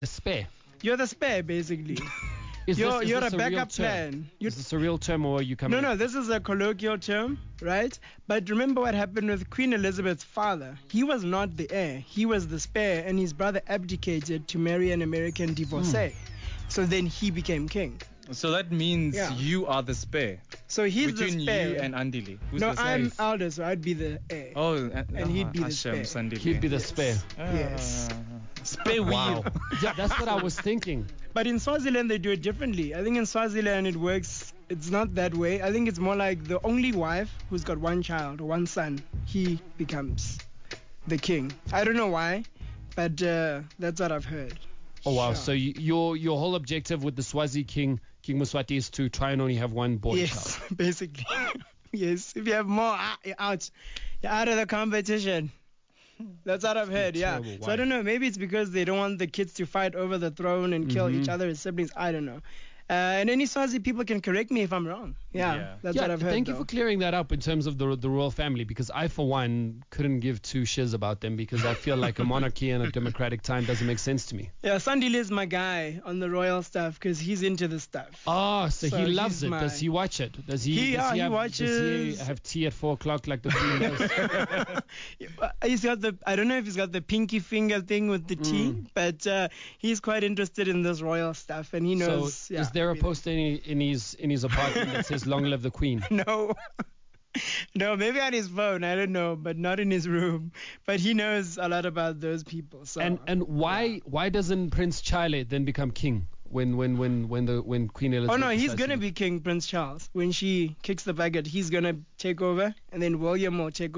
A spare. You're the spare, basically. Is You're this a real backup term? plan. Is this a real term, or are you coming? No, this is a colloquial term, right? But remember what happened with Queen Elizabeth's father. He was not the heir. He was the spare, and his brother abdicated to marry an American divorcee. So then he became king. So that means you are the spare. So he's between the spare. you and Andile. Who's No, the I'm spare? elder, so I'd be the heir. Oh, and he'd be the spare. Sandile. He'd be the spare. Yes. Spare wheel. Yeah, that's what I was thinking. But in Swaziland, they do it differently. I think in Swaziland, it works. It's not that way. I think it's more like the only wife who's got one child, one son, he becomes the king. I don't know why, but that's what I've heard. Oh wow! Sure. So your whole objective with the Swazi King Moswati is to try and only have one boy Yes, child. basically. Yes, if you have more, you're out. You're out of the competition. That's what I've heard, yeah. Terrible So I don't know, maybe it's because they don't want the kids to fight over the throne and kill each other as siblings. I don't know. And any Swazi people can correct me if I'm wrong. Yeah. That's what I've heard. Thank you for clearing that up in terms of the royal family, because I, for one, couldn't give two shiz about them, because I feel like a monarchy and a democratic time doesn't make sense to me. Yeah, Sandile is my guy on the royal stuff because he's into the stuff. Oh, so he loves he's it. Does he watch it? Does he watches. Does he have tea at 4 o'clock like the Queen does? He's got I don't know if he's got the pinky finger thing with the tea, but he's quite interested in this royal stuff, and he knows. So is there a poster in his apartment that says "Long live the Queen"? No. No, maybe on his phone, I don't know, but not in his room. But he knows a lot about those people. So and why doesn't Prince Charles then become king when Queen Elizabeth? Oh no, he's gonna be king, Prince Charles. When she kicks the bucket, he's gonna take over, and then William will take over.